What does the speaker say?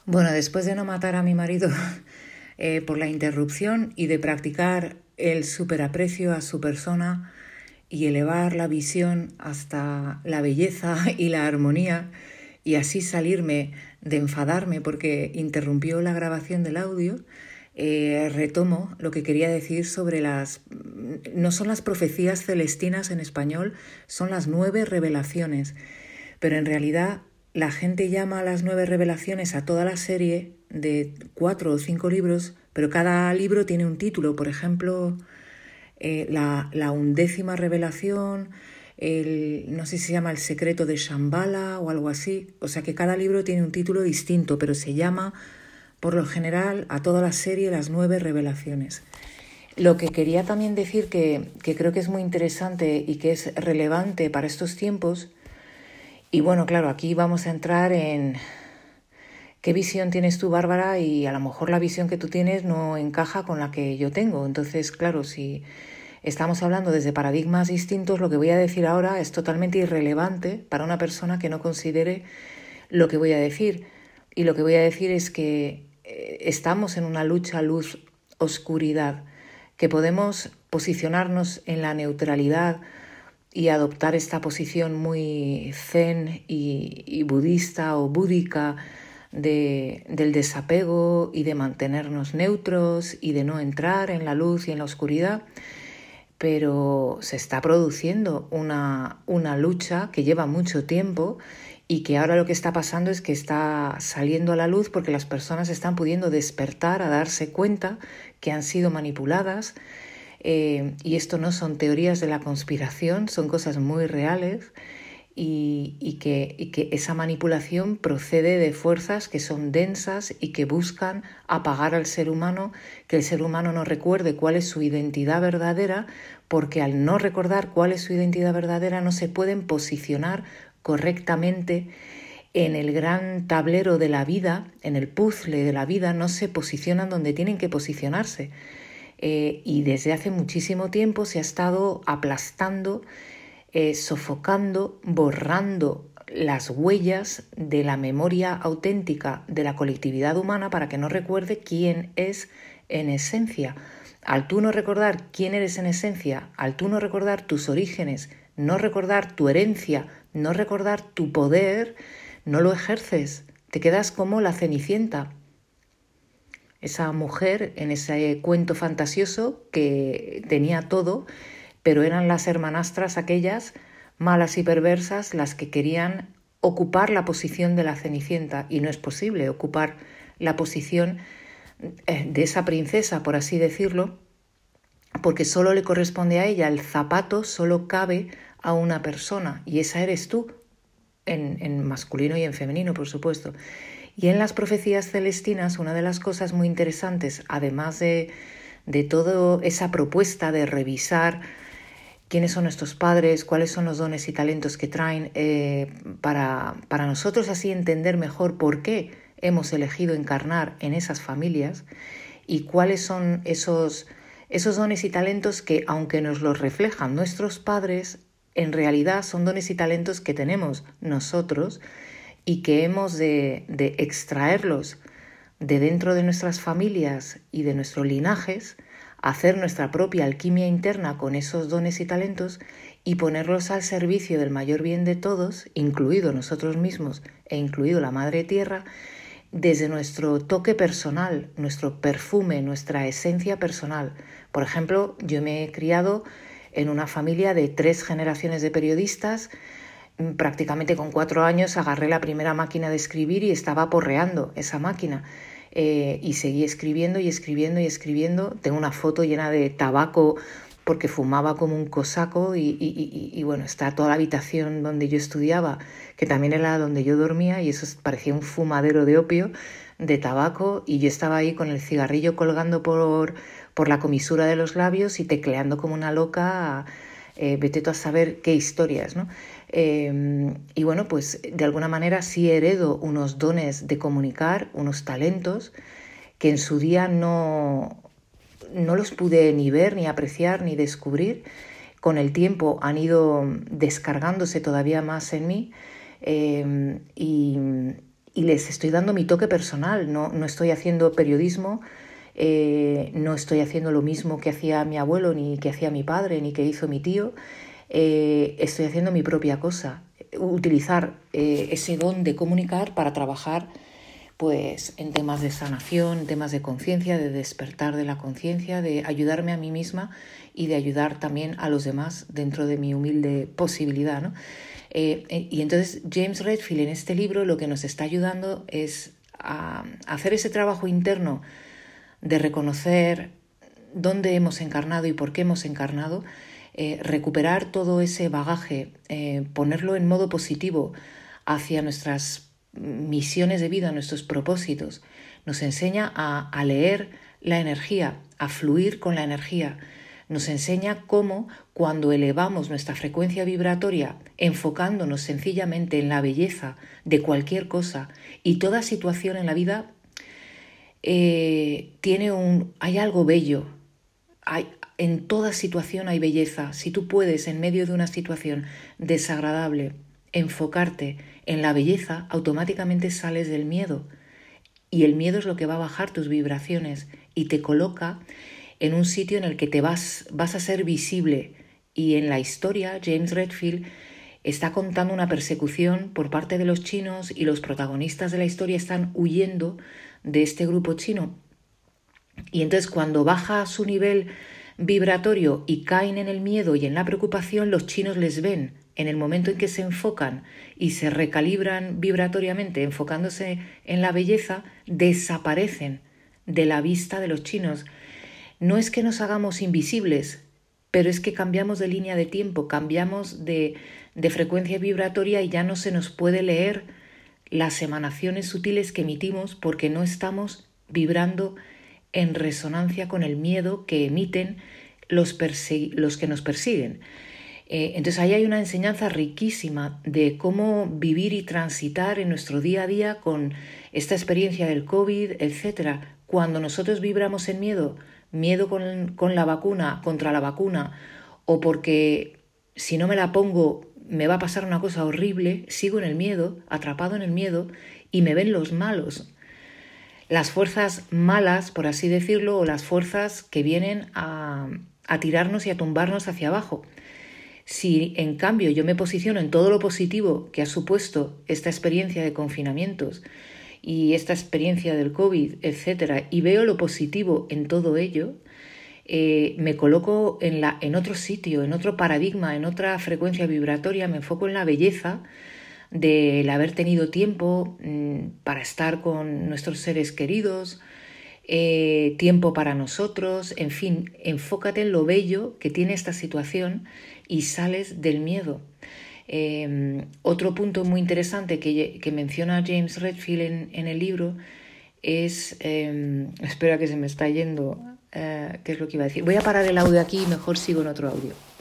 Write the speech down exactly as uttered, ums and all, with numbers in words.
Bueno, después de no matar a mi marido eh, por la interrupción y de practicar el superaprecio a su persona y elevar la visión hasta la belleza y la armonía y así salirme de enfadarme porque interrumpió la grabación del audio, eh, retomo lo que quería decir sobre las... No son las profecías celestinas en español, son las nueve revelaciones, pero en realidad la gente llama a las nueve revelaciones a toda la serie de cuatro o cinco libros, pero cada libro tiene un título. Por ejemplo, eh, la, la undécima revelación, el, no sé si se llama El secreto de Shambhala o algo así. O sea que cada libro tiene un título distinto, pero se llama, por lo general, a toda la serie las nueve revelaciones. Lo que quería también decir que, que creo que es muy interesante y que es relevante para estos tiempos. Y bueno, claro, aquí vamos a entrar en qué visión tienes tú, Bárbara, y a lo mejor la visión que tú tienes no encaja con la que yo tengo. Entonces, claro, si estamos hablando desde paradigmas distintos, lo que voy a decir ahora es totalmente irrelevante para una persona que no considere lo que voy a decir. Y lo que voy a decir es que eh, estamos en una lucha luz-oscuridad, que podemos posicionarnos en la neutralidad y adoptar esta posición muy zen y, y budista o búdica de, del desapego y de mantenernos neutros y de no entrar en la luz y en la oscuridad, pero se está produciendo una, una lucha que lleva mucho tiempo y que ahora lo que está pasando es que está saliendo a la luz porque las personas están pudiendo despertar a darse cuenta que han sido manipuladas. Eh, y esto no son teorías de la conspiración, son cosas muy reales y, y, que, y que esa manipulación procede de fuerzas que son densas y que buscan apagar al ser humano, que el ser humano no recuerde cuál es su identidad verdadera, porque al no recordar cuál es su identidad verdadera no se pueden posicionar correctamente en el gran tablero de la vida, en el puzzle de la vida, no se posicionan donde tienen que posicionarse. Eh, y desde hace muchísimo tiempo se ha estado aplastando, eh, sofocando, borrando las huellas de la memoria auténtica de la colectividad humana para que no recuerde quién es en esencia. Al tú no recordar quién eres en esencia, al tú no recordar tus orígenes, no recordar tu herencia, no recordar tu poder, no lo ejerces, te quedas como la Cenicienta. Esa mujer en ese cuento fantasioso que tenía todo, pero eran las hermanastras aquellas malas y perversas las que querían ocupar la posición de la Cenicienta, y no es posible ocupar la posición de esa princesa, por así decirlo, porque solo le corresponde a ella. El zapato solo cabe a una persona y esa eres tú, en, en masculino y en femenino, por supuesto. Y en las profecías celestinas, una de las cosas muy interesantes, además de, de toda esa propuesta de revisar quiénes son nuestros padres, cuáles son los dones y talentos que traen, eh, para, para nosotros así entender mejor por qué hemos elegido encarnar en esas familias y cuáles son esos, esos dones y talentos que, aunque nos los reflejan nuestros padres, en realidad son dones y talentos que tenemos nosotros y que hemos de, de extraerlos de dentro de nuestras familias y de nuestros linajes, hacer nuestra propia alquimia interna con esos dones y talentos y ponerlos al servicio del mayor bien de todos, incluido nosotros mismos e incluido la Madre Tierra, desde nuestro toque personal, nuestro perfume, nuestra esencia personal. Por ejemplo, yo me he criado en una familia de tres generaciones de periodistas. Prácticamente con cuatro años agarré la primera máquina de escribir y estaba porreando esa máquina. Eh, y seguí escribiendo y escribiendo y escribiendo. Tengo una foto llena de tabaco porque fumaba como un cosaco y, y, y, y bueno, está toda la habitación donde yo estudiaba, que también era donde yo dormía, y eso parecía un fumadero de opio, de tabaco, y yo estaba ahí con el cigarrillo colgando por, por la comisura de los labios y tecleando como una loca. Eh, vete tú a saber qué historias, ¿no? Eh, y bueno, pues de alguna manera sí heredo unos dones de comunicar, unos talentos que en su día no, no los pude ni ver, ni apreciar, ni descubrir. Con el tiempo han ido descargándose todavía más en mí, eh, y, y les estoy dando mi toque personal, no, no estoy haciendo periodismo, eh, no estoy haciendo lo mismo que hacía mi abuelo, ni que hacía mi padre, ni que hizo mi tío, eh, estoy haciendo mi propia cosa, utilizar eh, ese don de comunicar para trabajar pues en temas de sanación, en temas de conciencia, de despertar de la conciencia, de ayudarme a mí misma y de ayudar también a los demás dentro de mi humilde posibilidad, ¿no? Eh, y entonces James Redfield en este libro lo que nos está ayudando es a hacer ese trabajo interno de reconocer dónde hemos encarnado y por qué hemos encarnado, eh, recuperar todo ese bagaje, eh, ponerlo en modo positivo hacia nuestras misiones de vida, nuestros propósitos. Nos enseña a, a leer la energía, a fluir con la energía. Nos enseña cómo cuando elevamos nuestra frecuencia vibratoria, enfocándonos sencillamente en la belleza de cualquier cosa y toda situación en la vida, eh, tiene un, hay algo bello. Hay, en toda situación hay belleza. Si tú puedes, en medio de una situación desagradable, enfocarte en la belleza, automáticamente sales del miedo. Y el miedo es lo que va a bajar tus vibraciones y te coloca en un sitio en el que te vas, vas a ser visible. Y en la historia, James Redfield está contando una persecución por parte de los chinos y los protagonistas de la historia están huyendo de este grupo chino. Y entonces cuando baja su nivel vibratorio y caen en el miedo y en la preocupación, los chinos les ven. En el momento en que se enfocan y se recalibran vibratoriamente, enfocándose en la belleza, desaparecen de la vista de los chinos. No es que nos hagamos invisibles, pero es que cambiamos de línea de tiempo, cambiamos de, de frecuencia vibratoria y ya no se nos puede leer las emanaciones sutiles que emitimos porque no estamos vibrando en resonancia con el miedo que emiten los, perse- los que nos persiguen. Eh, entonces ahí hay una enseñanza riquísima de cómo vivir y transitar en nuestro día a día con esta experiencia del COVID, etcétera. Cuando nosotros vibramos en miedo, miedo con, con la vacuna, contra la vacuna, o porque si no me la pongo me va a pasar una cosa horrible, sigo en el miedo, atrapado en el miedo, y me ven los malos. Las fuerzas malas, por así decirlo, o las fuerzas que vienen a, a tirarnos y a tumbarnos hacia abajo. Si en cambio yo me posiciono en todo lo positivo que ha supuesto esta experiencia de confinamientos y esta experiencia del COVID, etcétera, y veo lo positivo en todo ello, eh, me coloco en, la, en otro sitio, en otro paradigma, en otra frecuencia vibratoria, me enfoco en la belleza del haber tenido tiempo mmm, para estar con nuestros seres queridos, eh, tiempo para nosotros, en fin, enfócate en lo bello que tiene esta situación y sales del miedo. Eh, otro punto muy interesante que, que menciona James Redfield en, en el libro es, eh, espera que se me está yendo, eh, ¿qué es lo que iba a decir? Voy a parar el audio aquí y mejor sigo en otro audio.